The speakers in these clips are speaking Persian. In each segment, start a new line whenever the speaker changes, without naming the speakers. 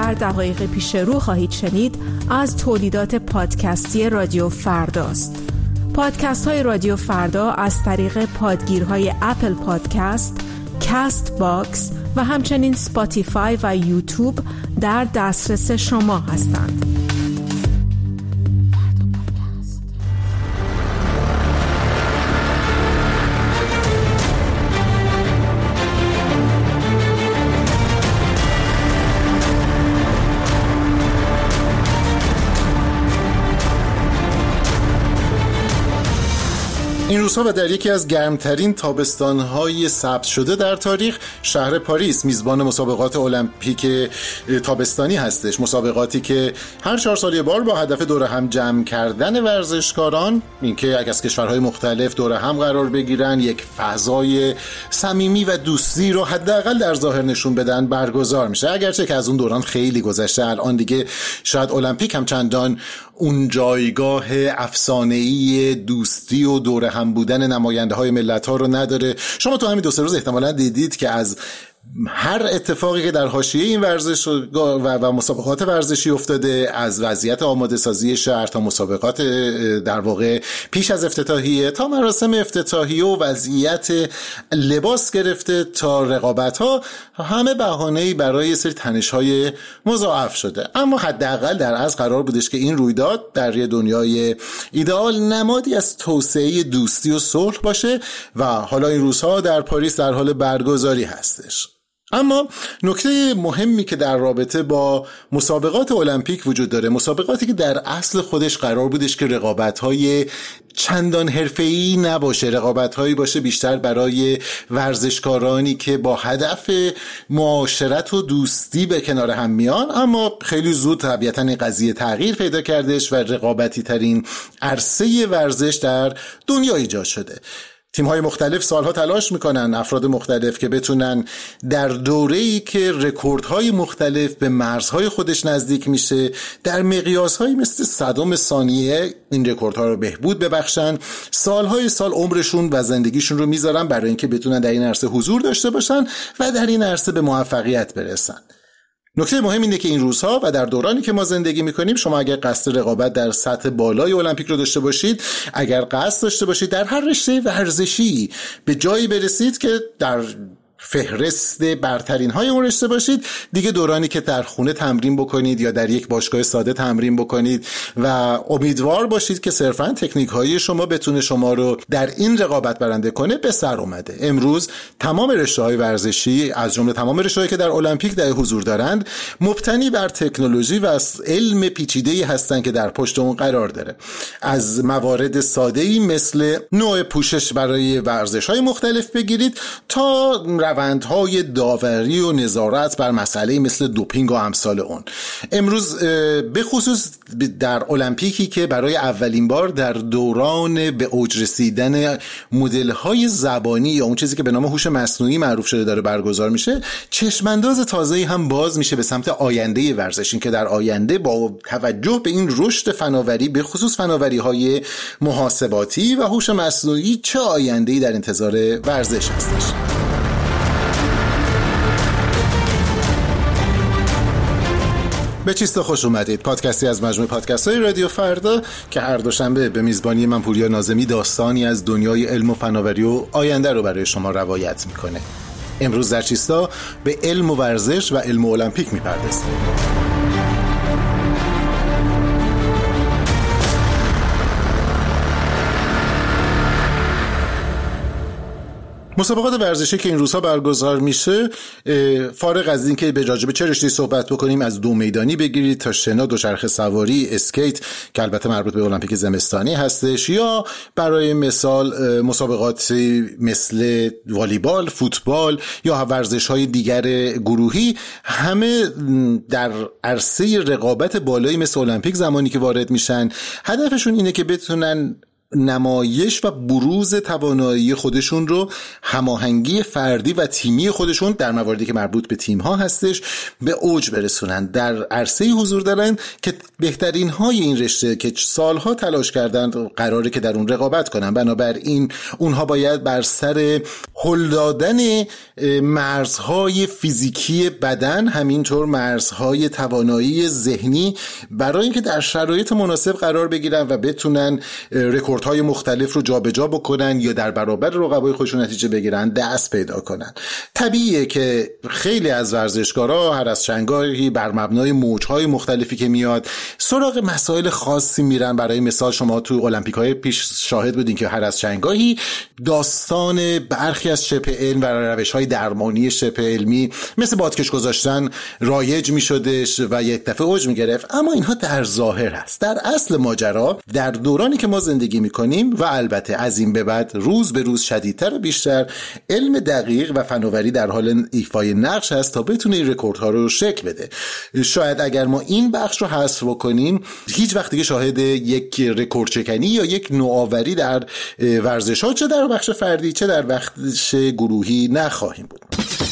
در دقایق پیش رو خواهید شنید از تولیدات پادکستی رادیو فرداست. پادکست های رادیو فردا از طریق پادگیرهای اپل پادکست، کست باکس و همچنین سپاتیفای و یوتیوب در دسترس شما هستند.
این روزها و در یکی از گرمترین تابستان‌های ثبت شده در تاریخ، شهر پاریس میزبان مسابقات المپیک تابستانی هستش. مسابقاتی که هر 4 سال یک بار با هدف دور هم جمع کردن ورزشکاران، اینکه از کشورهای مختلف دور هم قرار بگیرن، یک فضای صمیمی و دوستی رو حداقل در ظاهر نشون بدن، برگزار میشه. اگرچه که از اون دوران خیلی گذشته، الان دیگه شاید المپیک هم چندان اون جایگاه افسانه‌ای دوستی و دور هم بودن نماینده های ملت ها رو نداره. شما تو همین 2-3 روز احتمالاً دیدید که از هر اتفاقی که در حاشیه این ورزش و مسابقات ورزشی افتاده، از وضعیت آماده سازی شهر تا مسابقات در واقع پیش از افتتاحیه تا مراسم افتتاحیه و وضعیت لباس گرفته تا رقابت ها، همه بهانه‌ای برای سری تنش‌های مضاعف شده. اما حداقل در اصل قرار بودش که این رویداد در یه دنیای ایدئال نمادی از توسعه دوستی و صلح باشه و حالا این روزها در پاریس در حال برگزاری هستش. اما نکته مهمی که در رابطه با مسابقات المپیک وجود داره، مسابقاتی که در اصل خودش قرار بودش که رقابت‌های چندان حرفه‌ای نباشه، رقابت‌هایی باشه بیشتر برای ورزشکارانی که با هدف معاشرت و دوستی به کنار هم میان، اما خیلی زود طبیعتاً این قضیه تغییر پیدا کردش و رقابتی ترین عرصه ورزش در دنیا ایجاد شده. تیم‌های مختلف سالها تلاش میکنن، افراد مختلف که بتونن در دوره‌ای که رکوردهای مختلف به مرزهای خودش نزدیک میشه، در مقیاس‌هایی مثل صدم ثانیه این رکوردها رو بهبود ببخشن، سالهای سال عمرشون و زندگیشون رو میذارن برای اینکه بتونن در این عرصه حضور داشته باشن و در این عرصه به موفقیت برسن. نکته مهم اینه که این روزها و در دورانی که ما زندگی میکنیم، شما اگر قصد رقابت در سطح بالای المپیک رو داشته باشید، اگر قصد داشته باشید در هر رشته ورزشی به جایی برسید که در فهرست برترین های اون رشته باشید، دیگه دورانی که در خونه تمرین بکنید یا در یک باشگاه ساده تمرین بکنید و امیدوار باشید که صرفاً تکنیک های شما بتونه شما رو در این رقابت برنده کنه، به سر اومده. امروز تمام رشته های ورزشی از جمله تمام رشته هایی که در المپیک در حضور دارند مبتنی بر تکنولوژی و علم پیچیده‌ای هستند که در پشت اون قرار داره. از موارد ساده‌ای مثل نوع پوشش برای ورزش‌های مختلف بگیرید تا روندهای داوری و نظارت بر مسئله مثل دوپینگ و امثال اون. امروز به خصوص در المپیکی که برای اولین بار در دوران به اوج رسیدن مدل‌های زبانی یا اون چیزی که به نام هوش مصنوعی معروف شده داره برگزار میشه، چشمانداز تازه‌ای هم باز میشه به سمت آینده ورزش، این که در آینده با توجه به این رشد فناوری، به خصوص فناوری‌های محاسباتی و هوش مصنوعی، چه آینده‌ای در انتظار ورزش هستش. به چیست خوش اومدید. پادکستی از مجموعه پادکست‌های رادیو فردا که هر دوشنبه به میزبانی من پوریا ناظمی داستانی از دنیای علم و فناوری و آینده رو برای شما روایت میکنه. امروز در چیستا به علم و ورزش و علم و المپیک میپردازیم. مسابقات ورزشی که این روزها برگزار میشه، فارغ از این که به راجع به چه رشته‌ای صحبت بکنیم، از دو میدانی بگیرید تا شنا، دوچرخه سواری، اسکیت که البته مربوط به المپیک زمستانی هستش، یا برای مثال مسابقاتی مثل والیبال، فوتبال یا ورزش‌های دیگر گروهی، همه در عرصه رقابت بالایی مثل المپیک زمانی که وارد میشن، هدفشون اینه که بتونن نمایش و بروز توانایی خودشون رو، هماهنگی فردی و تیمی خودشون در مواردی که مربوط به تیم ها هستش به اوج برسونن، در عرصه حضور دارن که بهترین های این رشته که سالها تلاش کردن قراره که در اون رقابت کنن. بنابراین اونها باید بر سر هل دادن مرزهای فیزیکی بدن، همینطور مرزهای توانایی ذهنی، برای اینکه در شرایط مناسب قرار بگیرن و بتونن رکوردهای مختلف رو جابجا بکنن یا در برابر رقبای خودشون نتیجه بگیرن، دست پیدا کنن. طبیعیه که خیلی از ورزشکارا هر از چنگاهی بر مبنای موجهای مختلفی که میاد سراغ مسائل خاصی میرن. برای مثال شما تو المپیک‌های پیش شاهد بودین که هر از چنگاهی داستان برخی از شبه علم و روش‌های درمانی شبه علمی مثل بادکش گذاشتن رایج میشدش و یک دفعه اوج میگرفت، اما اینها در ظاهر هست. در اصل ماجرا در دورانی که ما زندگی میکنیم و البته از این به بعد روز به روز شدیدتر و بیشتر، علم دقیق و فناوری در حال ایفای نقش هست تا بتونه این رکوردها رو شکل بده. شاید اگر ما این بخش رو حذف بکنیم هیچ وقت دیگه شاهد یک رکورد شکنی یا یک نوآوری در ورزش‌ها، چه در بخش فردی چه در بخش گروهی، نخواهیم بود.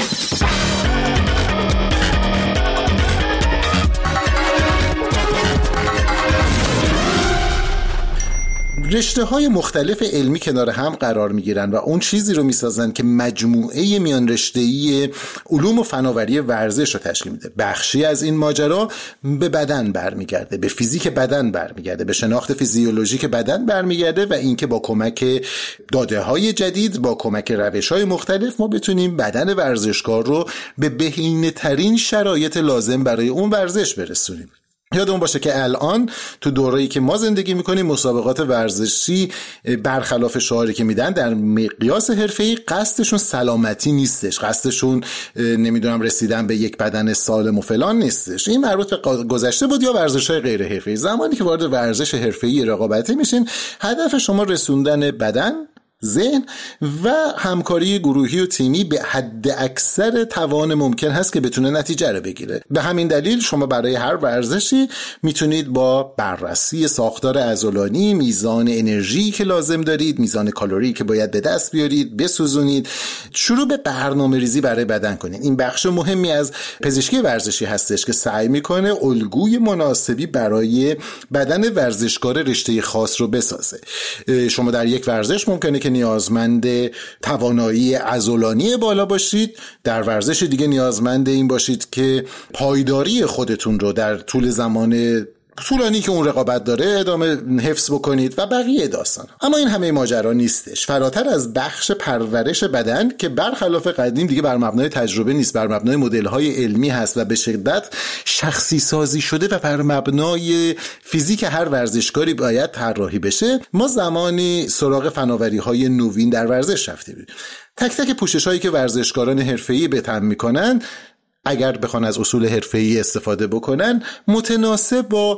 رشته‌های مختلف علمی کنار هم قرار می‌گیرن و اون چیزی رو می‌سازن که مجموعه میان رشته‌ای علوم و فناوری ورزش رو تشکیل میده. بخشی از این ماجرا به بدن برمیگرده، به فیزیک بدن برمیگرده، به شناخت فیزیولوژیک بدن برمیگرده و اینکه با کمک داده‌های جدید، با کمک روش‌های مختلف ما بتونیم بدن ورزشکار رو به بهینه‌ترین شرایط لازم برای اون ورزش برسونیم. یادمون باشه که الان تو دوره‌ای که ما زندگی میکنیم مسابقات ورزشی برخلاف شعاری که میدن در مقیاس حرفه‌ای قصدشون سلامتی نیستش، قصدشون نمیدونم رسیدن به یک بدن سالم و فلان نیستش. این مربوط به گذشته بود یا ورزش‌های غیر حرفه‌ای. زمانی که وارد ورزش حرفه‌ای رقابتی میشین هدف شما رسوندن بدن، ذهن و همکاری گروهی و تیمی به حد اکثر توان ممکن هست که بتونه نتیجه رو بگیره. به همین دلیل شما برای هر ورزشی میتونید با بررسی ساختار عضلانی، میزان انرژی که لازم دارید، میزان کالری که باید به دست بیارید، بسوزونید، شروع به برنامه ریزی برای بدن کنید. این بخش مهمی از پزشکی ورزشی هستش که سعی میکنه الگوی مناسبی برای بدن ورزشکار رشته خاص رو بسازه. شما در یک ورزش ممکنه که نیازمند توانایی عضلانی بالا باشید، در ورزش دیگه نیازمند این باشید که پایداری خودتون رو در طول زمان طولانی که اون رقابت داره ادامه حفظ بکنید و بقیه داستان. اما این همه ماجرا نیستش. فراتر از بخش پرورش بدن که برخلاف قدیم دیگه بر مبنای تجربه نیست، بر مبنای مدل‌های علمی هست و به شدت شخصی سازی شده و بر مبنای فیزیک هر ورزشکاری باید طراحی بشه، ما زمانی سراغ فناوری‌های نوین در ورزش رفتیم. تک تک پوشش‌هایی که ورزشکاران حرفه‌ای به تن می‌کنن اگر بخوان از اصول حرفه‌ای استفاده بکنن متناسب با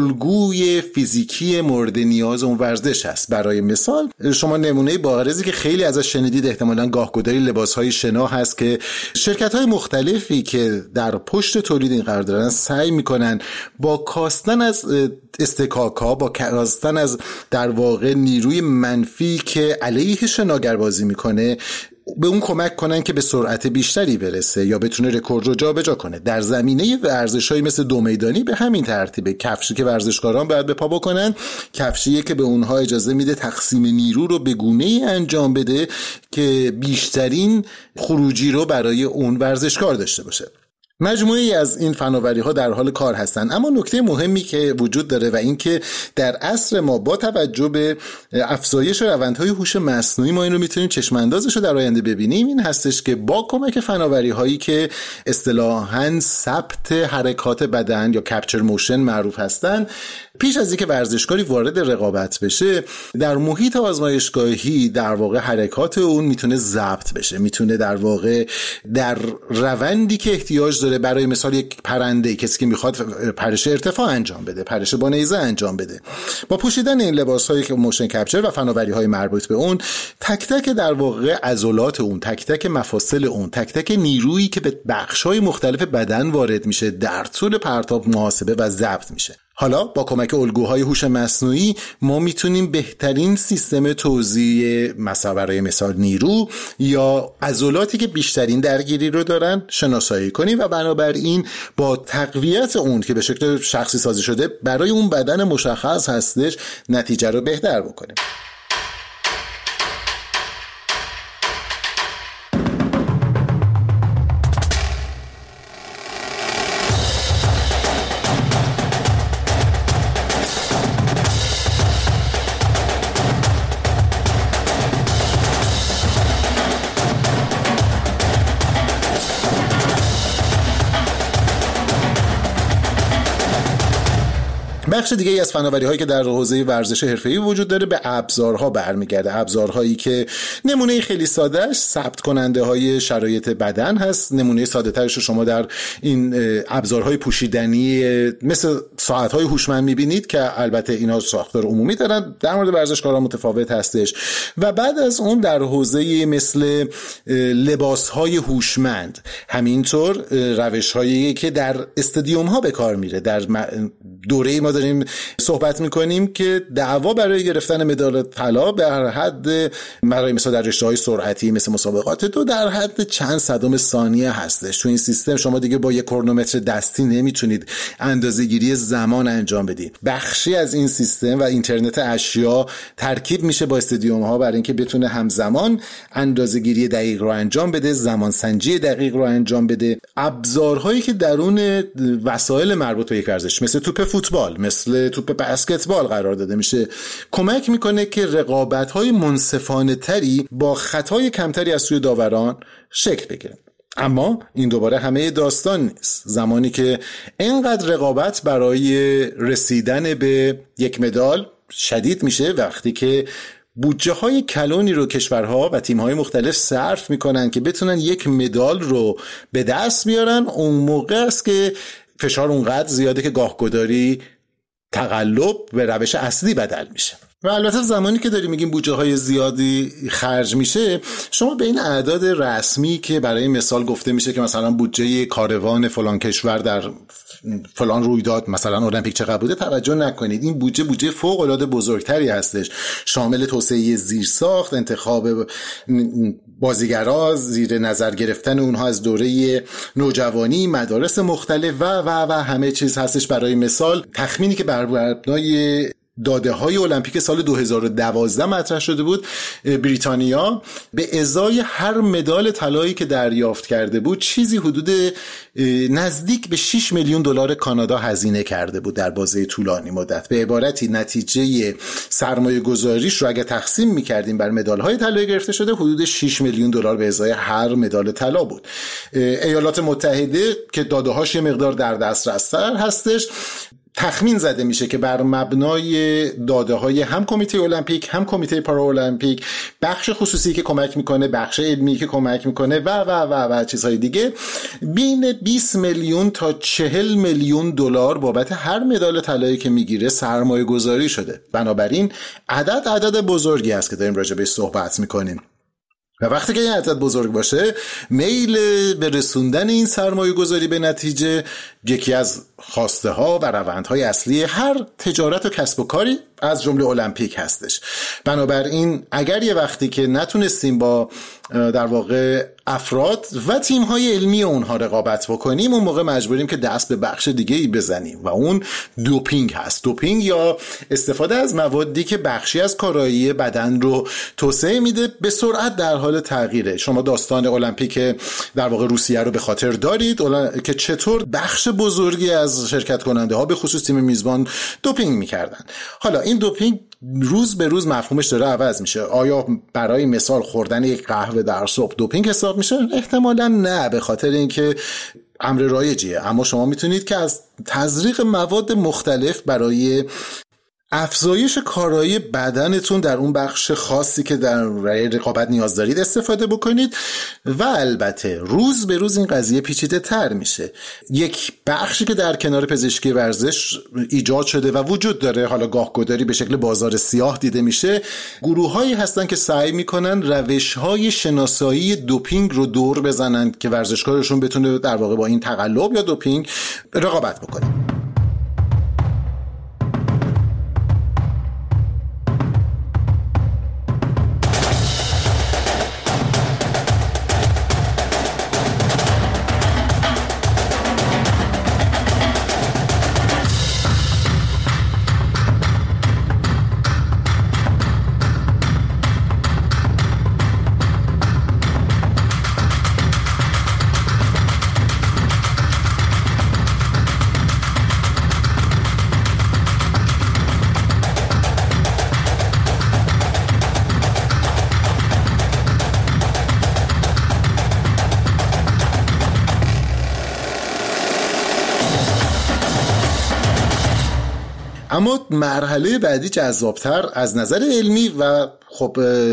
الگوی فیزیکی مورد نیاز اون ورزش هست. برای مثال شما نمونه بارزی که خیلی ازش شنیدید احتمالاً گاهگداری لباس‌های شنا هست که شرکت‌های مختلفی که در پشت تولید این قرار دارن سعی میکنن با کاستن از استکاک‌ها، با کاستن از در واقع نیروی منفی که علیه شناگر بازی میکنه به اون کمک کنن که به سرعت بیشتری برسه یا بتونه رکورد رو جابجا کنه. در زمینه ورزش‌های مثل دو میدانی به همین ترتیبه. کفشی که ورزشکاران باید به پا بکنن، کفشیه که به اونها اجازه میده تقسیم نیرو رو به گونه‌ای انجام بده که بیشترین خروجی رو برای اون ورزشکار داشته باشه. مجموعی از این فناوری‌ها در حال کار هستند، اما نکته مهمی که وجود داره و این که در عصر ما با توجه به افزایش روندهای هوش مصنوعی ما این رو میتونیم چشم‌اندازش رو در آینده ببینیم، این هستش که با کمک فناوری‌هایی که اصطلاحاً ثبت حرکات بدن یا کپچر موشن معروف هستند، پیش از اینکه ورزشکاری وارد رقابت بشه در محیط آزمایشگاهی در واقع حرکات اون میتونه ضبط بشه، میتونه در واقع در روندی که احتیاج داره، برای مثال یک پرنده کسی که میخواد پرش ارتفاع انجام بده، پرش با نیزه انجام بده، با پوشیدن این لباس‌هایی که موشن کپچر و فناوری‌های مربوط به اون، تک تک در واقع عضلات اون، تک تک مفاصل اون، تک تک نیرویی که به بخش‌های مختلف بدن وارد میشه در طول پرتاب محاسبه و ضبط میشه. حالا با کمک الگوهای هوش مصنوعی ما میتونیم بهترین سیستم توزیع مثلا برای مثال نیرو یا عضلاتی که بیشترین درگیری رو دارن شناسایی کنیم و بنابراین با تقویت اون که به شکل شخصی سازی شده برای اون بدن مشخص هستش نتیجه رو بهتر بکنیم. بخش دیگه از فناوری‌هایی که در حوزه ورزش حرفه‌ای وجود داره به ابزارها برمیگرده. ابزارهایی که نمونه خیلی سادهش ثبت کننده های شرایط بدن هست. نمونه ساده ترش رو شما در این ابزارهای پوشیدنی مثل ساعت‌های هوشمند می‌بینید که البته اینا ساختار عمومی دارن، در مورد ورزشکاران متفاوت هستش. و بعد از اون در حوزه مثل لباس‌های هوشمند، همینطور روش‌هایی که در استادیوم‌ها به کار میره. در دوره ما داریم صحبت میکنیم که دعوا برای گرفتن مدال طلا در حد برای مثلا در رشته‌های سرعتی مثل مسابقات دو در حد چند صدم ثانیه هستش. تو این سیستم شما دیگه با یک کرونومتر دستی نمیتونید اندازه‌گیری زمان انجام بدید. بخشی از این سیستم و اینترنت اشیا ترکیب میشه با استادیوم‌ها برای اینکه بتونه همزمان اندازه‌گیری دقیق رو انجام بده، زمان سنجی دقیق رو انجام بده. ابزارهایی که درون وسایل مربوط به یک ورزش مثل توپ فوتبال، مثل توپ بسکتبال قرار داده میشه، کمک میکنه که رقابت‌های منصفانه تری با خطای کمتری از سوی داوران شکل بگیره. اما این دوباره همه داستان نیست. زمانی که اینقدر رقابت برای رسیدن به یک مدال شدید میشه، وقتی که بودجه های کلانی رو کشورها و تیم های مختلف صرف میکنن که بتونن یک مدال رو به دست بیارن، اون موقع است که فشار اونقدر زیاده که گاهگداری تقلب به روش اصلی بدل میشه. و البته زمانی که داریم میگیم بودجه های زیادی خرج میشه، شما به این اعداد رسمی که برای مثال گفته میشه که مثلا بودجه کاروان فلان کشور در فلان رویداد مثلا المپیک چقدر بوده توجه نکنید. این بودجه فوق العاده بزرگتری هستش، شامل توسعه زیرساخت، انتخاب بازیگرا، زیر نظر گرفتن اونها از دوره نوجوانی، مدارس مختلف و همه چیز هستش. برای مثال تخمینی که بر مبنای داده های المپیک سال 2012 مطرح شده بود، بریتانیا به ازای هر مدال طلایی که دریافت کرده بود چیزی حدود نزدیک به 6 میلیون دلار کانادا هزینه کرده بود در بازه طولانی مدت. به عبارتی نتیجه سرمایه گذاریش رو اگه تقسیم میکردیم بر مدال های طلایی گرفته شده حدود 6 میلیون دلار به ازای هر مدال طلا بود. ایالات متحده که داده هاش یه مقدار در دسترس هستش، تخمین زده میشه که بر مبنای داده های هم کمیته المپیک هم کمیته پارالمپیک، بخش خصوصی که کمک میکنه، بخش علمی که کمک میکنه و چیزهای دیگه، بین 20 میلیون تا 40 میلیون دلار بابت هر مدال طلایی که میگیره سرمایه گذاری شده. بنابراین عدد بزرگی است که داریم راجع بهش صحبت میکنیم. و وقتی که این عدد بزرگ باشه، میل به رسوندن این سرمایه گذاری به نتیجه یکی از خواسته ها و روندهای اصلی هر تجارت و کسب و کاری از جمله المپیک هستش. بنابراین اگر یه وقتی که نتونستیم با در واقع افراد و تیم‌های علمی اونها رقابت بکنیم، اون موقع مجبوریم که دست به بخش دیگه‌ای بزنیم و اون دوپینگ هست. دوپینگ یا استفاده از موادی که بخشی از کارایی بدن رو توسعه میده، به سرعت در حال تغییره. شما داستان المپیک در واقع روسیه رو به خاطر دارید که چطور بخش بزرگی از شرکت کننده ها به خصوص تیم میزبان دوپینگ میکردن. حالا این دوپینگ روز به روز مفهومش داره عوض میشه. آیا برای مثال خوردن یک قهوه در صبح دوپینگ حساب میشه؟ احتمالاً نه، به خاطر اینکه امر رایجیه. اما شما میتونید که از تزریق مواد مختلف برای افزایش کارایی بدنتون در اون بخش خاصی که در رقابت نیاز دارید استفاده بکنید. و البته روز به روز این قضیه پیچیده تر میشه. یک بخشی که در کنار پزشکی ورزش ایجاد شده و وجود داره، حالا گاهگداری به شکل بازار سیاه دیده میشه، گروه‌هایی هستن که سعی میکنن روش‌های شناسایی دوپینگ رو دور بزنن که ورزشکارشون بتونه در واقع با این تقلب یا دوپینگ رقابت بکنه. اما مرحله بعدی جذابتر از نظر علمی و خب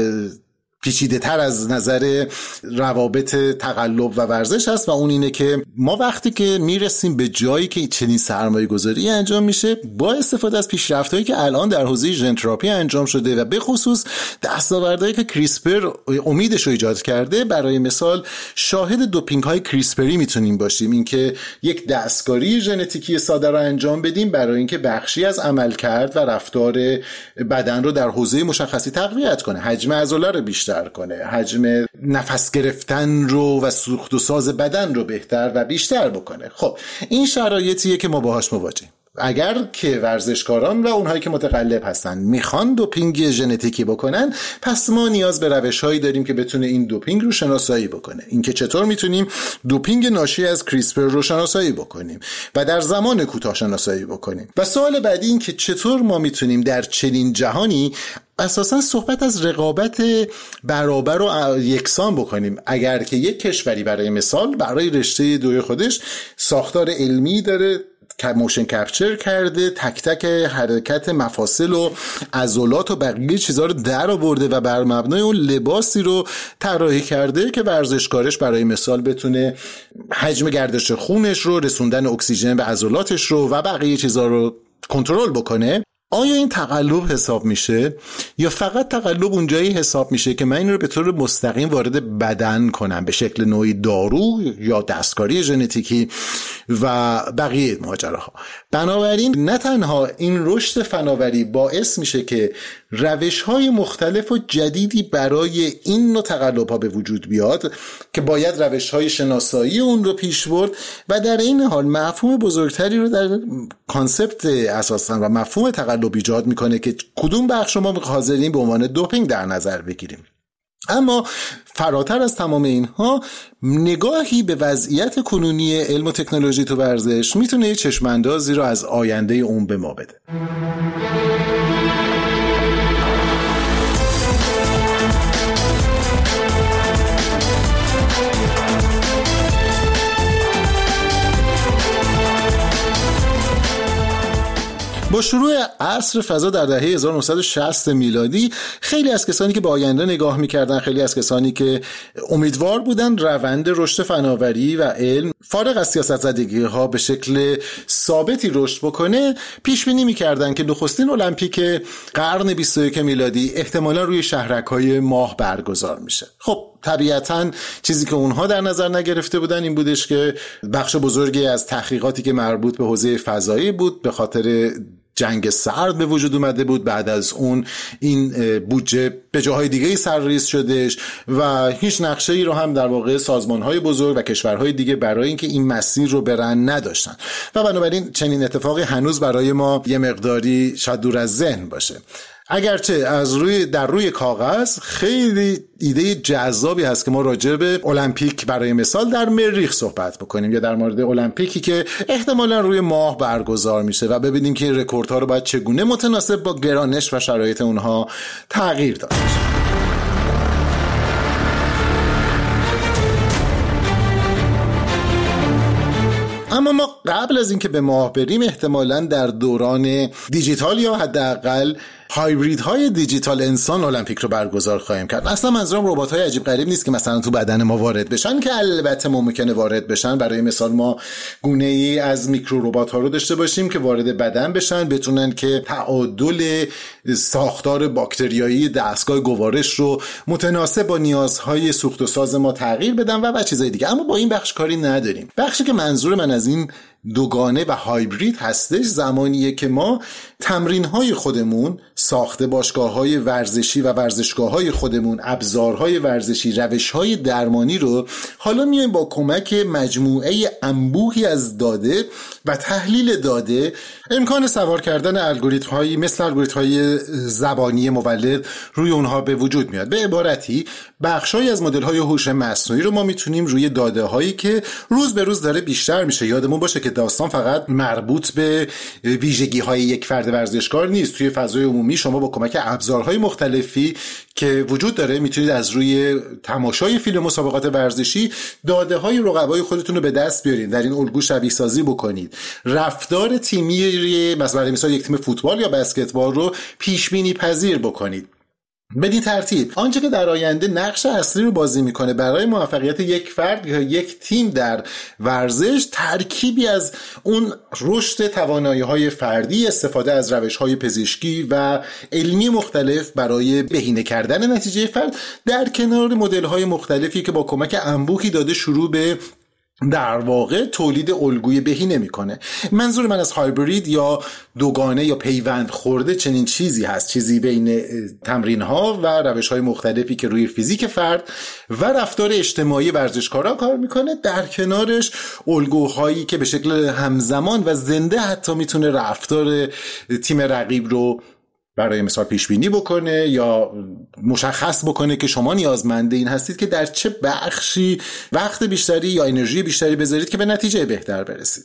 پیچیده تر از نظر روابط تقلب و ورزش هست و اون اینه که ما وقتی که میرسیم به جایی که چنین سرمایه گذاری انجام میشه با استفاده از پیشرفت‌هایی که الان در حوزه ژن تراپی انجام شده و به خصوص دستاوردهایی که کریسپر امیدش رو ایجاد کرده، برای مثال شاهد دوپینگ های کریسپری میتونیم باشیم، اینکه یک دستکاری ژنتیکی ساده رو انجام بدیم برای اینکه بخشی از عملکرد و رفتار بدن رو در حوزه مشخصی تقویت کنه، حجم عضله رو بیشتر کنه، حجم نفس گرفتن رو و سوخت و ساز بدن رو بهتر و بیشتر بکنه. خب این شرایطیه که ما باهاش مواجهیم. اگر که ورزشکاران و اونهایی که متقلب هستن میخوان دوپینگ ژنتیکی بکنن، پس ما نیاز به روش‌هایی داریم که بتونه این دوپینگ رو شناسایی بکنه. اینکه چطور میتونیم دوپینگ ناشی از کریسپر رو شناسایی بکنیم و در زمان کوتاه شناسایی بکنیم. و سوال بعدی این که چطور ما میتونیم در چنین جهانی اساساً صحبت از رقابت برابر و یکسان بکنیم. اگر که یک کشوری برای مثال برای رشته دوی خودش ساختار علمی داره که موشن کپچر کرده، تک تک حرکت مفاصل و عضلات و بقیه چیزها رو در آورده و بر مبنای اون لباسی رو طراحی کرده که ورزشکارش برای مثال بتونه حجم گردش خونش رو، رسوندن اکسیژن به عضلاتش رو و بقیه چیزها رو کنترل بکنه، آیا این تقلب حساب میشه یا فقط تقلب اونجایی حساب میشه که من این رو به طور مستقیم وارد بدن کنم به شکل نوعی دارو یا دستکاری ژنتیکی و بقیه ماجراها؟ بنابراین نه تنها این رشد فناوری باعث میشه که روش‌های مختلف و جدیدی برای این نوع تقلب‌ها به وجود بیاد که باید روش‌های شناسایی اون رو پیش برد و در این حال مفهوم بزرگتری رو در کانسپت اساساً و مفهوم تقلب ایجاد میکنه که کدوم بخش ما حاضرین به عنوان دوپینگ در نظر بگیریم. اما فراتر از تمام اینها، نگاهی به وضعیت کنونی علم و تکنولوژی تو ورزش میتونه چشماندازی رو از آینده اون به ما بده. با شروع عصر فضا در دهه 1960 میلادی، خیلی از کسانی که به آینده نگاه می‌کردن، خیلی از کسانی که امیدوار بودن روند رشد فناوری و علم فارغ از سیاست‌زدگی‌ها به شکل ثابتی رشد بکنه، پیش بینی می‌کردن که نخستین المپیک قرن 21 میلادی احتمالاً روی شهرک‌های ماه برگزار میشه. خب طبیعتاً چیزی که اونها در نظر نگرفته بودن این بودش که بخش بزرگی از تحقیقاتی که مربوط به حوزه فضایی بود به خاطر جنگ سرد به وجود اومده بود. بعد از اون این بودجه به جاهای دیگه سرریز شدش و هیچ نقشه‌ای رو هم در واقع سازمان‌های بزرگ و کشورهای دیگه برای اینکه این مسیر رو برن نداشتن و بنابراین چنین اتفاقی هنوز برای ما یه مقداری شاید دور از ذهن باشه. اگرچه در روی کاغذ خیلی ایده جذابی هست که ما راجع به المپیک برای مثال در مریخ صحبت بکنیم یا در مورد المپیکی که احتمالاً روی ماه برگزار میشه و ببینیم که این رکوردها رو باید چگونه متناسب با گرانش و شرایط اونها تغییر داده بشه. اما ما قبل از اینکه به ماه بریم احتمالاً در دوران دیجیتال یا حداقل هایبریدهای دیجیتال انسان المپیک رو برگزار خواهیم کرد. اصلا منظورم ربات‌های عجیب غریب نیست که مثلا تو بدن ما وارد بشن، که البته ممکنه وارد بشن. برای مثال ما گونه‌ای از میکرو ربات‌ها رو داشته باشیم که وارد بدن بشن، بتونن که تعادل ساختار باکتریایی دستگاه گوارش رو متناسب با نیازهای سوخت و ساز ما تغییر بدن و چیزای دیگه. اما با این بخش کاری نداریم. بخشی که منظور من از این دوگانه و هایبرید هستش زمانیه که ما تمرین‌های خودمون، ساخت باشگاه‌های ورزشی و ورزشگاه‌های خودمون، ابزارهای ورزشی، روش‌های درمانی رو حالا میایم با کمک مجموعه انبوهی از داده و تحلیل داده امکان سوار کردن الگوریتم‌هایی مثل الگوریتم‌های زبانی مولد روی اونها به وجود میاد. به عبارتی بخشای از مدل‌های هوش مصنوعی رو ما میتونیم روی داده‌هایی که روز به روز داره بیشتر میشه، یادمون باشه که داستان فقط مربوط به ویژگی‌های یک فرد ورزشکار نیست. توی فضای عمومی شما با کمک ابزارهای مختلفی که وجود داره میتونید از روی تماشای فیلم مسابقات ورزشی داده‌های رقبای خودتون رو به دست بیارید، در این الگو شبیه سازی بکنید، رفتار تیمی مثلا یک تیم فوتبال یا بسکتبال رو پیش بینی پذیر بکنید. بدین ترتیب آنچه که در آینده نقش اصلی رو بازی میکنه برای موفقیت یک فرد یا یک تیم در ورزش، ترکیبی از اون رشد توانایی‌های فردی، استفاده از روش‌های پزشکی و علمی مختلف برای بهینه کردن نتیجه فرد، در کنار مدل‌های مختلفی که با کمک انبوهی داده شروع به در واقع تولید الگوی بهینه میکنه. منظور من از هایبرید یا دوگانه یا پیوند خورده چنین چیزی هست، چیزی بین تمرین‌ها و روش‌های مختلفی که روی فیزیک فرد و رفتار اجتماعی ورزشکارا کار میکنه، در کنارش الگوهایی که به شکل همزمان و زنده حتی میتونه رفتار تیم رقیب رو برای مثال پیش بینی بکنه یا مشخص بکنه که شما نیازمند این هستید که در چه بخشی وقت بیشتری یا انرژی بیشتری بذارید که به نتیجه بهتر برسید.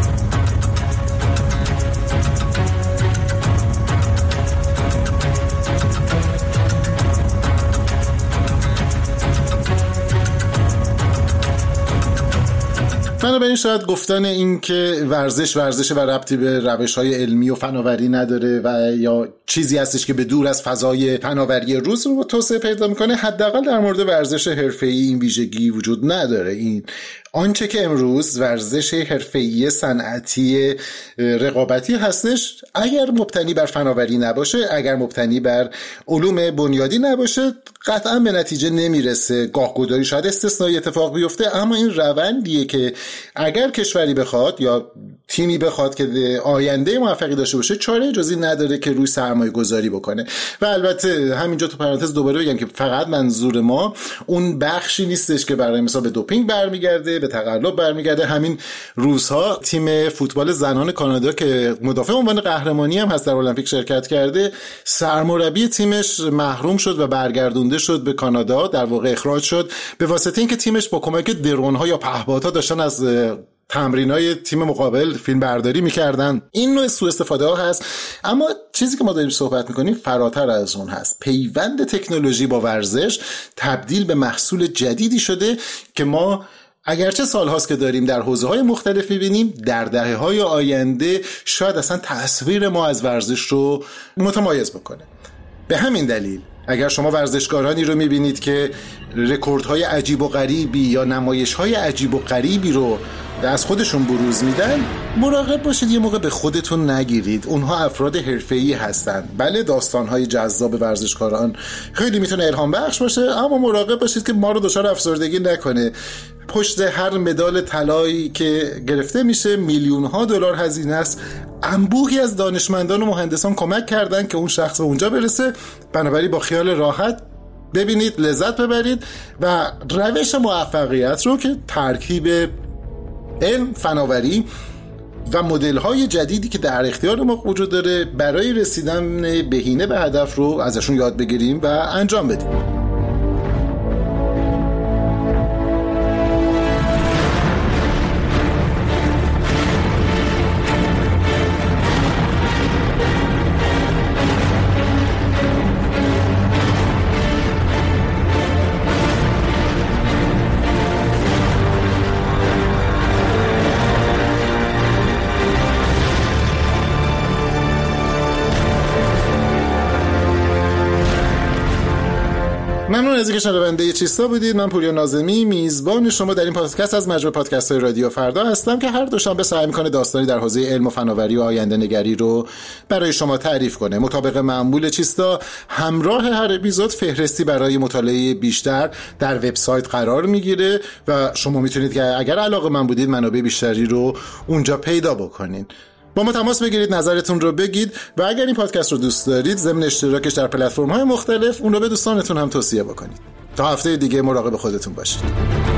بنابراین شاید گفتن این که ورزش و ربطی به روش‌های علمی و فناوری نداره و یا چیزی هستش که به دور از فضای فناوری روز رو توسعه پیدا میکنه، حداقل در مورد ورزش حرفه‌ای این ویژگی وجود نداره. این آنچه که امروز ورزش حرفه‌ای صنعتی رقابتی هستش، اگر مبتنی بر فناوری نباشه، اگر مبتنی بر علوم بنیادی نباشه، قطعا به نتیجه نمیرسه. گاهگداری شاید استثنایی اتفاق بیفته، اما این روندیه که اگر کشوری بخواد یا تیمی بخواد که آینده موفقی داشته باشه، چاره جزی نداره که روی سرمایه گذاری بکنه. و البته همینجا تو پرانتز دوباره بگم که فقط منظور ما اون بخشی نیستش که برای مثلا به دوپینگ برمیگرده، به تقلب برمیگرده. همین روزها تیم فوتبال زنان کانادا که مدافع عنوان قهرمانی هم هست در المپیک شرکت کرده، سرمربی تیمش محروم شد و برگردونده شد به کانادا، در واقع اخراج شد به واسطه اینکه تیمش با کمک درون‌ها یا پهپادها داشتن از تمرینای تیم مقابل فیلم برداری میکردن. این نوع سوء استفاده ها هست، اما چیزی که ما داریم صحبت میکنیم فراتر از اون هست. پیوند تکنولوژی با ورزش تبدیل به محصول جدیدی شده که ما اگرچه سال هاست که داریم در حوزه‌های مختلف می‌بینیم، در دهه‌های آینده شاید اصلا تصویر ما از ورزش رو متمایز بکنه. به همین دلیل اگر شما ورزشکارانی رو می‌بینید که رکوردهای عجیب و غریبی یا نمایش‌های عجیب و غریبی رو از خودشون بروز میدن، مراقب باشید یه موقع به خودتون نگیرید. اونها افراد حرفه‌ای هستن. بله داستان‌های جذاب ورزشکاران خیلی میتونه الهام بخش باشه، اما مراقب باشید که ما رو دچار افسردگی نکنه. پشت هر مدال طلایی که گرفته میشه میلیون‌ها دلار هزینه است. انبوهی از دانشمندان و مهندسان کمک کردن که اون شخص به اونجا برسه. بنابراین با خیال راحت ببینید، لذت ببرید و روش موفقیت رو که ترکیب علم، فناوری و مدل‌های جدیدی که در اختیار ما وجود داره برای رسیدن بهینه به هدف رو ازشون یاد بگیریم و انجام بدیم. ممنون از اینکه شنونده چیستا بودید. من پوریا ناظمی میزبان شما در این پادکست از مجموعه پادکست‌های رادیو فردا هستم که هر دوشنبه سعی می‌کنه داستانی در حوزه علم و فناوری و آینده نگری رو برای شما تعریف کنه. مطابق معمول چیستا همراه هر اپیزود فهرستی برای مطالعه بیشتر در وبسایت قرار میگیره و شما میتونید که اگر علاقه‌مند بودید منابع بیشتری رو اونجا پیدا بکنید. با ما تماس بگیرید، نظرتون رو بگید و اگر این پادکست رو دوست دارید ضمن اشتراکش در پلتفرم‌های مختلف اون رو به دوستانتون هم توصیه بکنید. تا هفته دیگه مراقب خودتون باشید.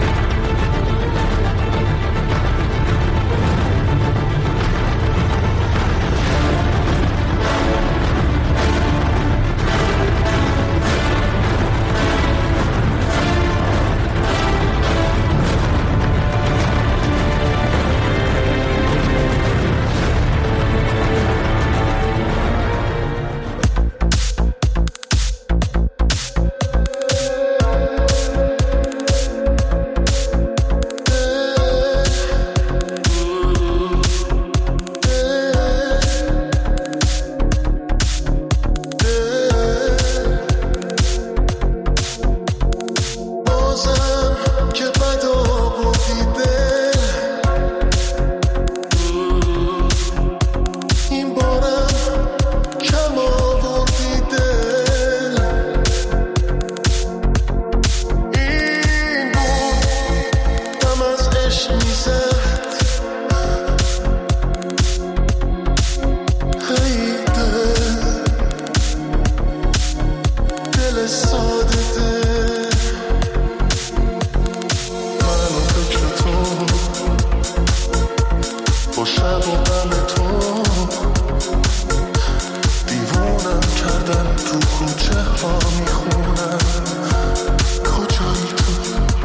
تو کوچه ها میخونم کجایی تو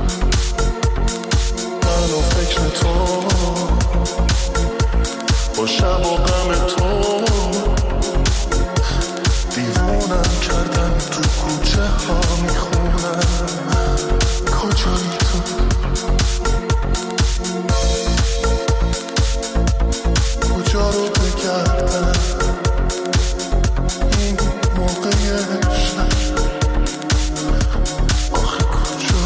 من و فکر تو با شب و غم تو دیوونم کردن تو کوچه ها میخونم کجایی تو کجا رو بگردم این موقع شب آخه کجا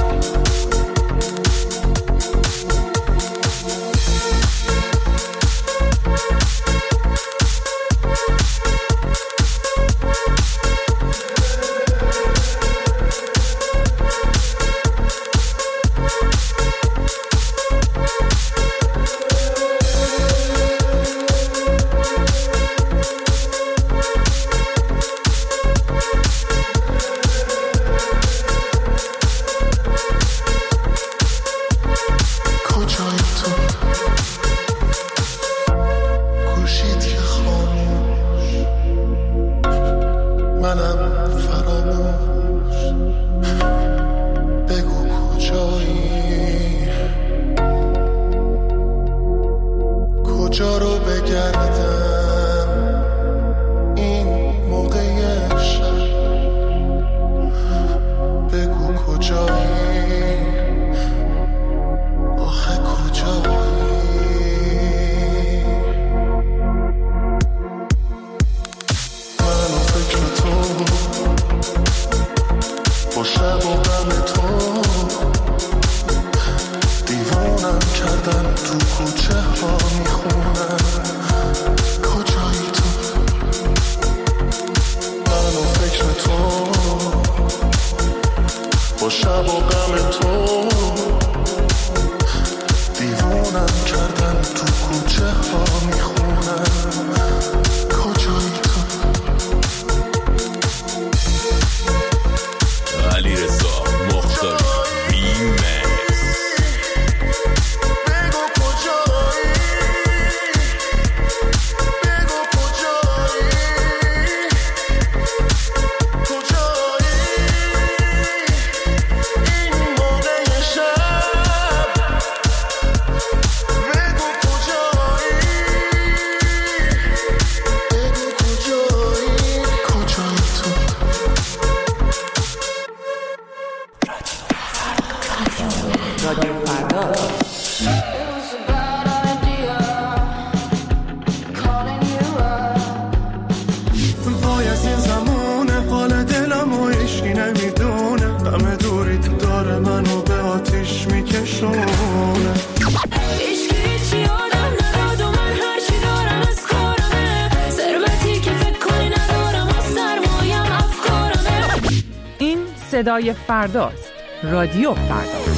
صدای فرداست. رادیو فردا.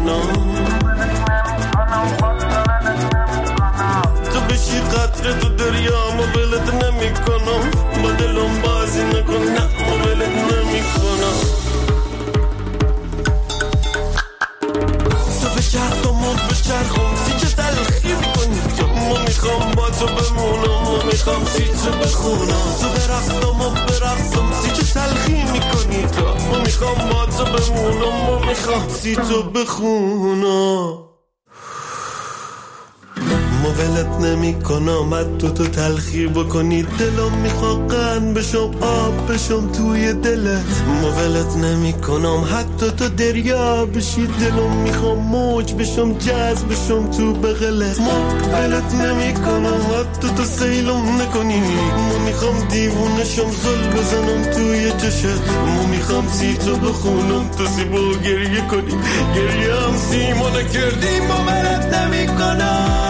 تو بشی قطره تو دل
دریامو ولت نمی کنم، با دلم بازی نکن، نه ولت نمی کنم. تو بچرخم و بچرخم سی چه تلخی کنی تو، ما میخوام با تو بمونم، ما میخوام سی چه بخونم. تو برقصم و برقصم سی چه تلخی میکنی تو، ما میخوام با تو بمونم، ما میخوام سی تو بخونم. ولت نمی کنم حتی تو تلخی بکنی، دلم میخواد قند بشم آب بشم توی دلت. ولت نمی کنم حتی تو دریا بشی، دلم میخوام موج بشم جذب بشم تو بغلت. ولت نمی کنم حتی تو سیلم نکنی، میخوام دیوونشم زل بزنم توی چشت. میخوام سی تو بخونم تو سیبو گریه کنی، گریه هم سیمو نکردی. ولت نمی کنم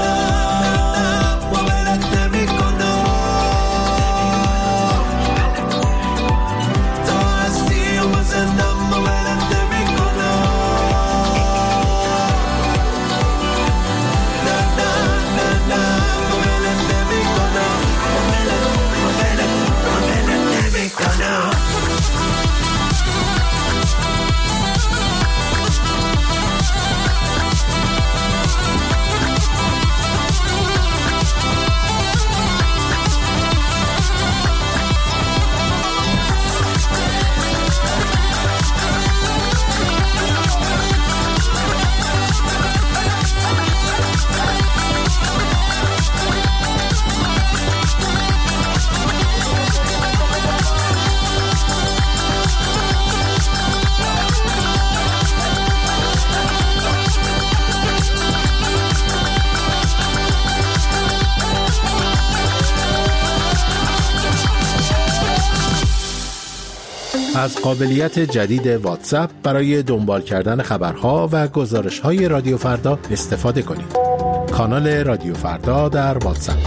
از قابلیت جدید واتساپ برای دنبال کردن خبرها و گزارش‌های رادیو فردا استفاده کنید. کانال رادیو فردا در واتساپ.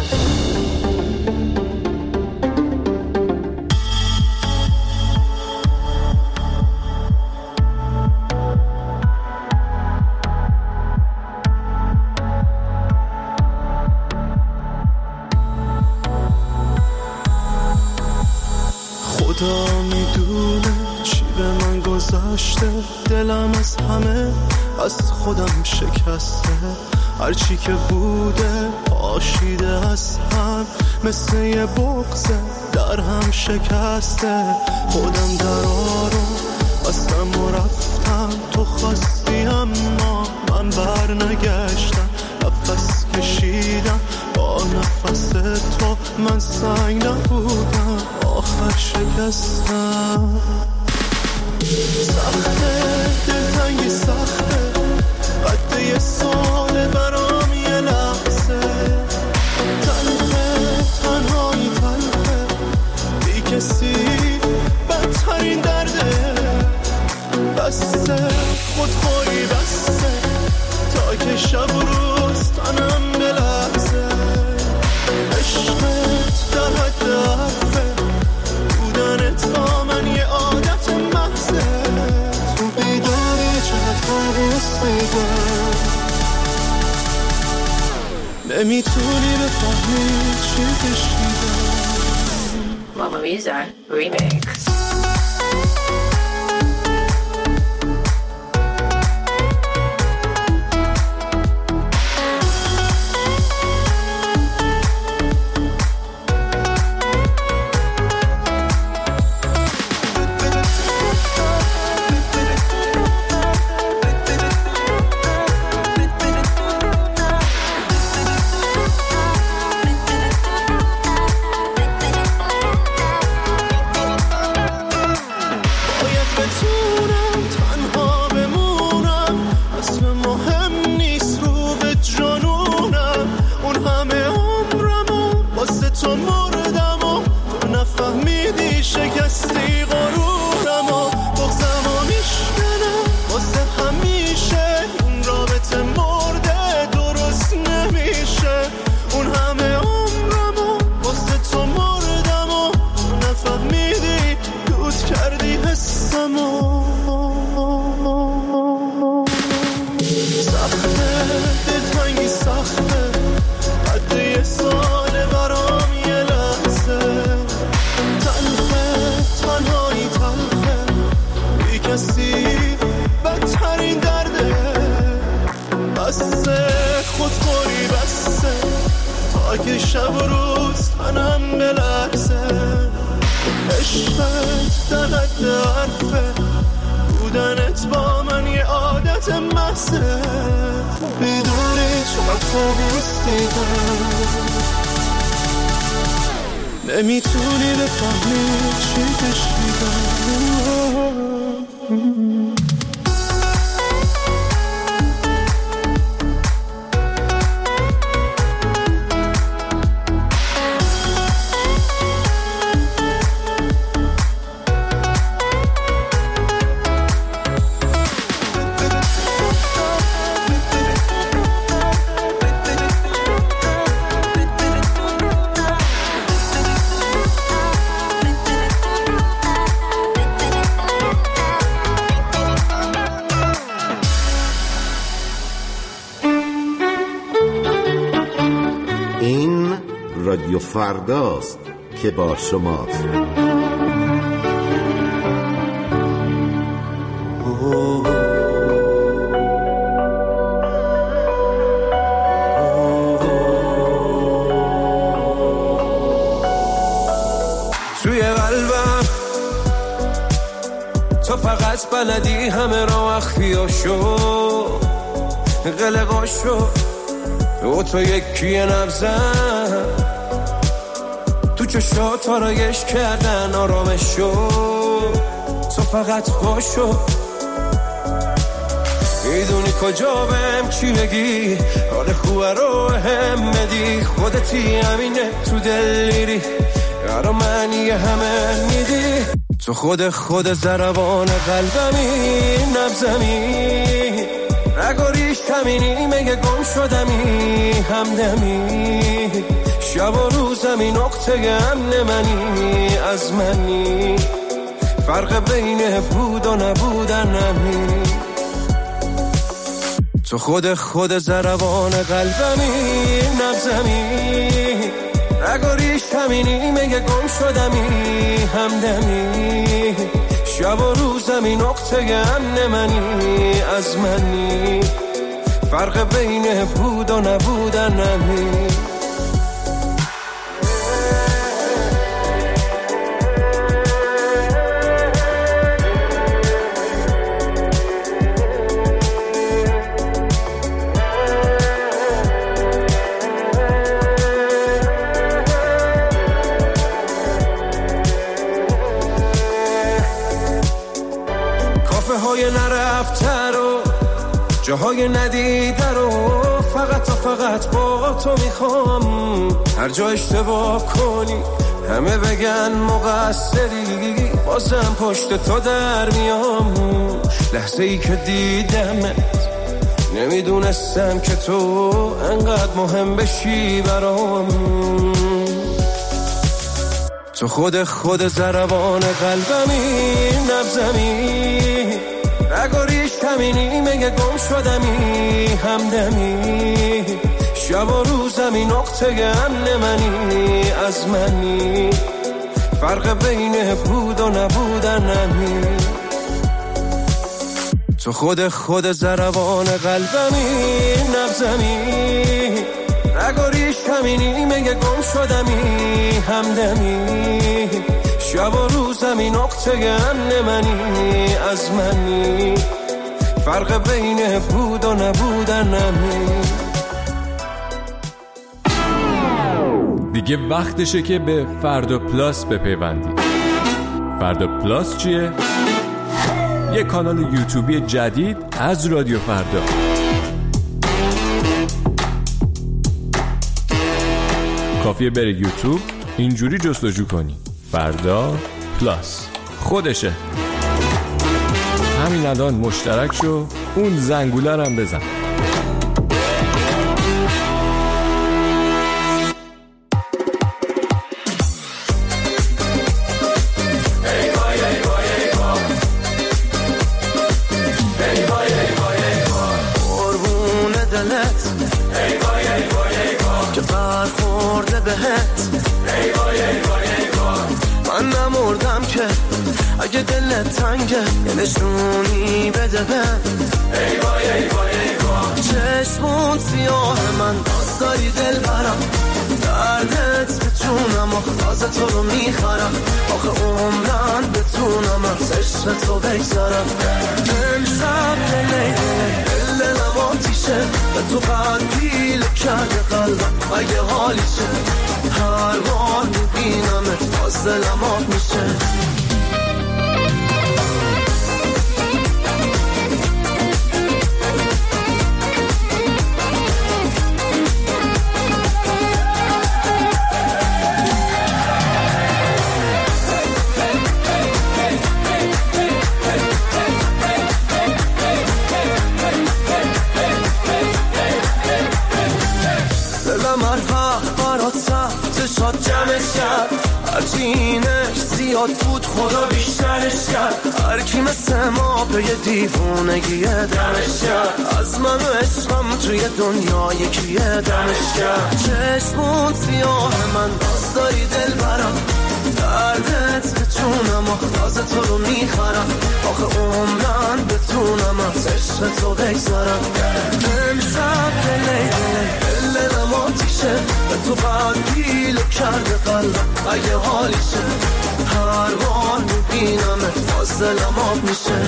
خدا میدونه چی به من گذشته، دلم از همه از خودم شکسته. هرچی که بوده پاشیده از هم، مثل یه بغضه در هم شکسته. خودم درارو بستم و رفتم، تو خواستی اما من بر نگشتم. نفس کشیدم با نفس تو، من سنگ نبودم آخر شکستم. سخته دلتنگی سخته، قد یه سال برام یه لحظه. تلخه تنهایی تلخه، بی کسی بدترین درده. بسته خودخوری بسته، تا که شب و روز تنم بلرزه. عشقت در حد عفه، بودنت با من یه عادت محضه. تو بیداری چقدر قابوس میدم، نمیتونی بفهمی چی کشیدم.
Mama Lisa Remix.
دیدم نمیتونی بفهمی چی کشیدم.
رادیو فرداست که با شماست.
توی قلبم تو فقط بلدی همه را مخفیاشو قلقاشو و تو یکی نبزن تو چشات آرایش کردن آرامشو تو فقط باشو میدونی کجا بهم چی بگی حال خوبه رو هم بدی خودتی همینه تو دل میری یارو منی همه میدی تو خود ضربان قلبمی نبزمی نگاریش همینی مگه گم شدمی همدمی شب و روزمی نقطه امن منی از منی فرق بین بود و نبودن نمی تو خود ضربان قلبمی نبزمی نگاریش همینی مگه گم شدمی همدمی شب و روزمی نقطه امن منی از منی فرق بین بود و نبودن نمی نرفته رو جاهای ندیده رو فقط با تو میخوام هر جا اشتباه کنی همه بگن مقصری بازم پشت تو در میام لحظه ای که دیدمت نمیدونستم که تو انقدر مهم بشی برام تو خود ضربان قلبمی نبزمی نگاریش همینی مگه گم شدمی همدمی شب و روزمی نقطه امن منی از منی فرق بین بود و نبودن نمی تو خود ضربان قلبمی نبزمی نگاریش همینی مگه گم شدمی همدمی شب و روزمی نقطه امن منی از منی فرق بین بود و نبودن نمی
دیگه وقتشه که به فردا پلاس بپیوندی. فردا پلاس چیه؟ یه کانال یوتیوبی جدید از رادیو فردا. کافیه بری یوتیوب اینجوری جستجو کنی فردا پلاس خودشه. همین الان مشترک شو اون زنگوله رو هم بزن.
که برخورده بهت من نمردم که اگه دلت تنگه یه نشونی بده بهم چشمون سیاه من باز داری دل برم دردت به جونم آخلاز تو رو میخرم آخه عمرن بتونم از عشق تو بگذارم امشب دلم آتیشه به تو قلبیل کرده قلبم اگه حالیشه هر بار میبینمت باز دلم آب میشه شاد جمعش کرد هرچی اینش زیاد بود خدا بیشترش کرد هر کی مثل ما به یه دیوونگی دمش کرد از من و عشقم توی دنیا یکیه دمش کرد چشمون سیاه من باز داری دل برم دردت بتونم تازه تو رو میخرم آخه عمرن بتونم از عشق تو بگذارم امشب دلم آتیشه به تو قلبیل کرده قلبم اگه حالیشه هر بار میبینمت باز دلم آب میشه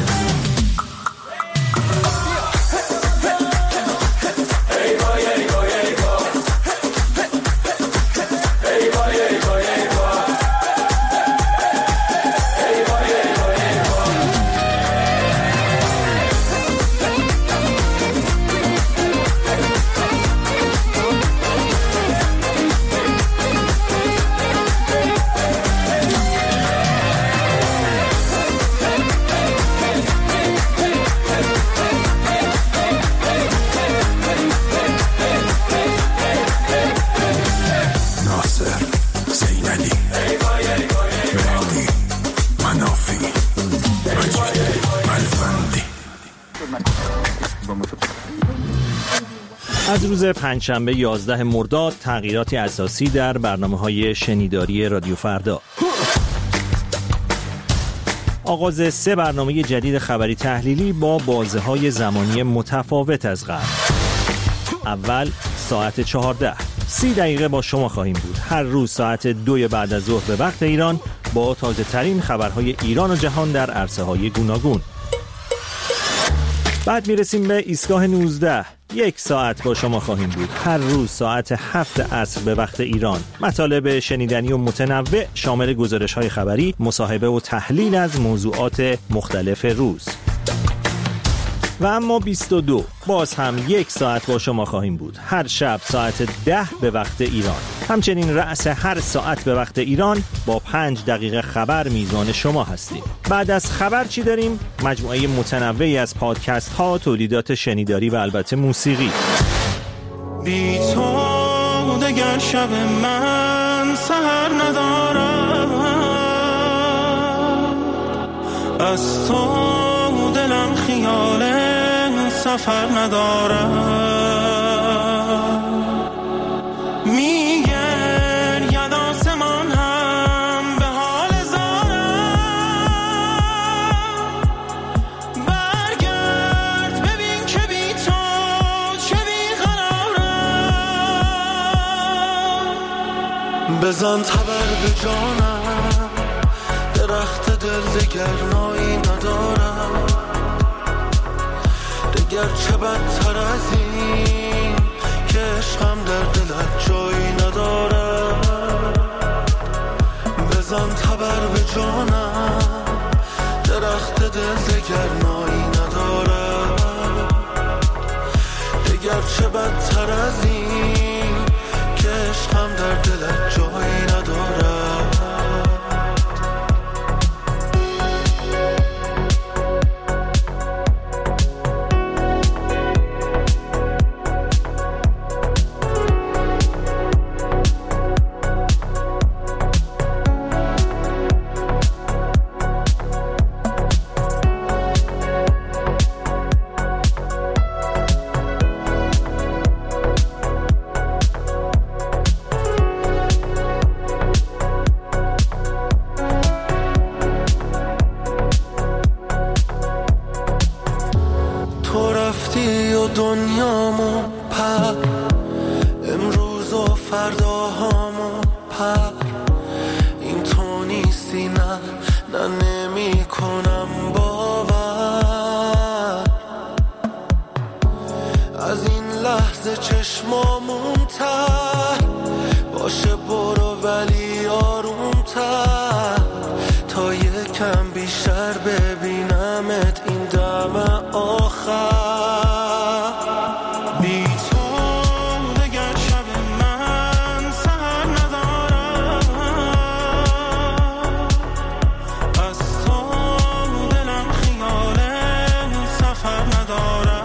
از روز پنجشنبه 11 مرداد تغییراتی اساسی در برنامه‌های شنیداری رادیو فردا. آغاز 3 برنامه جدید خبری تحلیلی با بازه‌های زمانی متفاوت از قبل. اول ساعت 14 30 دقیقه با شما خواهیم بود. هر روز ساعت 2 بعد از ظهر به وقت ایران با تازه ترین خبرهای ایران و جهان در عرصه‌های گوناگون. بعد میرسیم به ایستگاه 19. 1 ساعت با شما خواهیم بود. هر روز ساعت 7 عصر به وقت ایران. مطالب شنیدنی و متنوع شامل گزارش‌های خبری، مصاحبه و تحلیل از موضوعات مختلف روز. و اما 22 باز هم 1 ساعت با شما خواهیم بود. هر شب ساعت 10 به وقت ایران. همچنین رأس هر ساعت به وقت ایران با 5 دقیقه خبر میزبان شما هستیم. بعد از خبر چی داریم؟ مجموعه متنوعی از پادکست ها، تولیدات شنیداری و البته موسیقی.
بی تو دگر شب من سحر ندارم، از تو دلم خیال سفر ندارم. میگن یاد آسمان هم به حال زارم، برگرد ببین که بی تو چه بیقرارم. بزن تبر به جانم، درخت دل دگر نایی ندارم، دگر چه بدتر از این که عشقم در دلت جایی ندارم. بزن تبر به جانم، درخت دل دگر نایی ندارم، دگر چه بدتر از این که عشقم در دلت جایی ندارم. دنیامو پر امروز و فرداهامو پر، این تو نیستی نه نمی کنم باور.
آرومتر تا یکم بیشتر ببینمت این دم آخر. بی تو دگر شب من سحر ندارم، از تو دلم خیال سفر ندارم.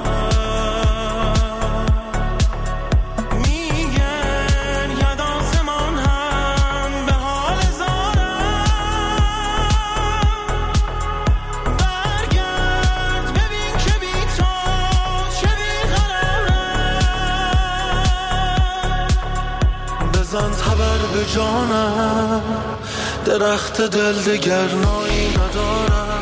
میگن ید آسمان هم به حال زارم، برگرد ببین که بی تو چه بی‌قرارم. بزن تبر به جانم، درخت دل دگر نایی ندارم.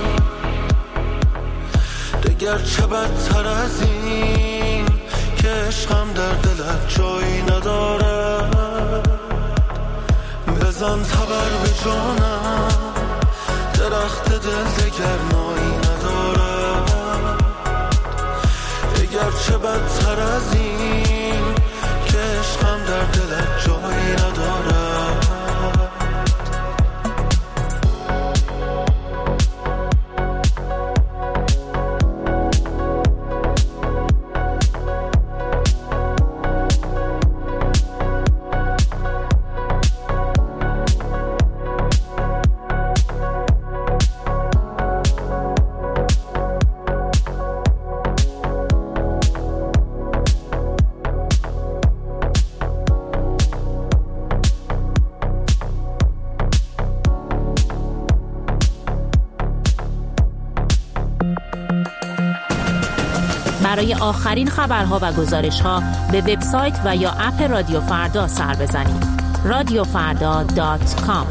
دگر چه بدتر از این که عشقم در دلت جایی ندارم. بزن تبر به جانم، درخت دل دگر نایی ندارم. دگر چه بدتر از این که عشقم در دلت جایی ندارم.
برای آخرین خبرها و گزارش‌ها به وبسایت و یا اپ رادیو فردا سر بزنید. radiofarda.com.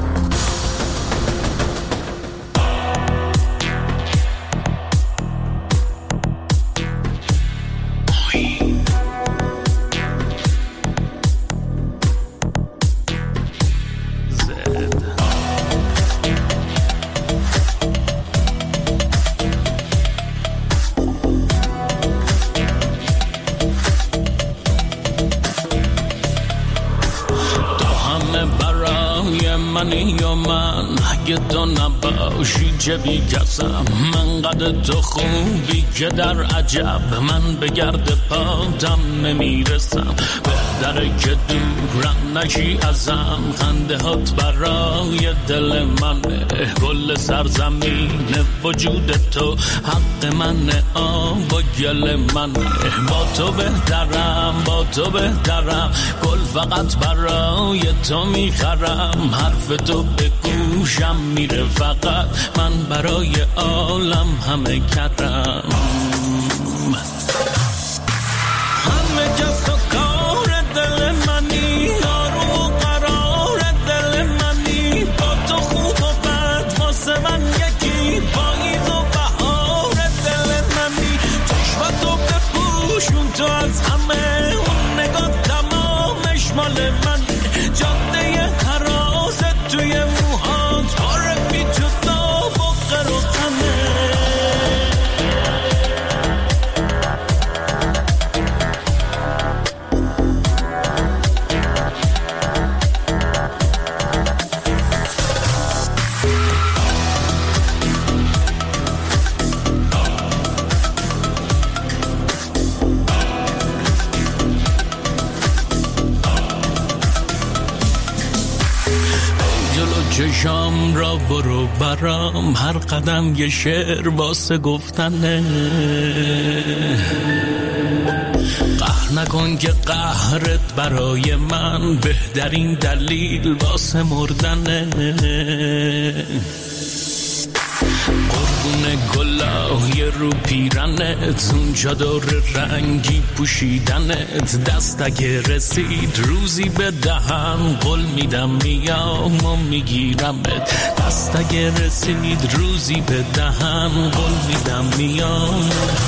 یا من اگه تو نباشی چه بی کسم، من قد تو خوبی که در عجب من به گرد پاتم نمیرسم. بهتره که دورم نشی ازم، خنده هات برای دل منه، کل سرزمین وجود تو حق منه، آب و گل منه. با تو بهترم، با تو بهترم، گل فقط برای تو میخرم. حرف تو به گوشم میره فقط، من برای عالم همه کردم. همه کس و کار دل منی، آروم و قرار دل منی. با تو خوب و بد واسه من یکی، پاییز و بهار دل منی. چشمتو بپوشون تو از همه، اون نگاه تمامش مال من. جاده حراست توی موهات، پاره بی تو داب و قر و خمه. چشام را برو برام، هر قدم یه شعر واسه گفتنه. قهر نکن که قهرت برای من بهترین دلیل واسه مردنه. قربون گلای رو پیرنت، اون چادر رنگی پوشیدنت. دست اگه رسید روزی به دهن، قول میدم میام و میگیرمت. دست اگه رسید روزی به دهن، قول میدم میام.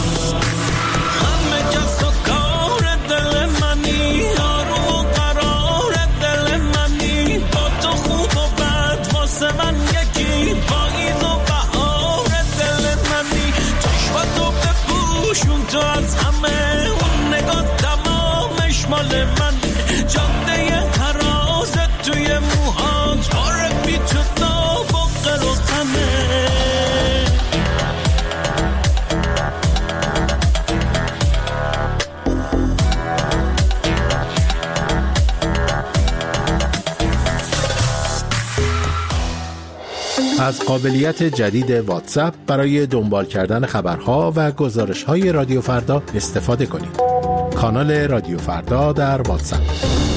همه کس و کار دل منی، آروم و قرار دل منی. با تو خوب و بد واسه من یکی، پاییز و بهار دل منی. چشمتو بپوشون تو از همه، اون نگاه تمامش مال من. جاده حراست توی موهات، پاره
از قابلیت جدید واتساپ برای دنبال کردن خبرها و گزارش‌های رادیو فردا استفاده کنید. کانال رادیو فردا در واتساپ.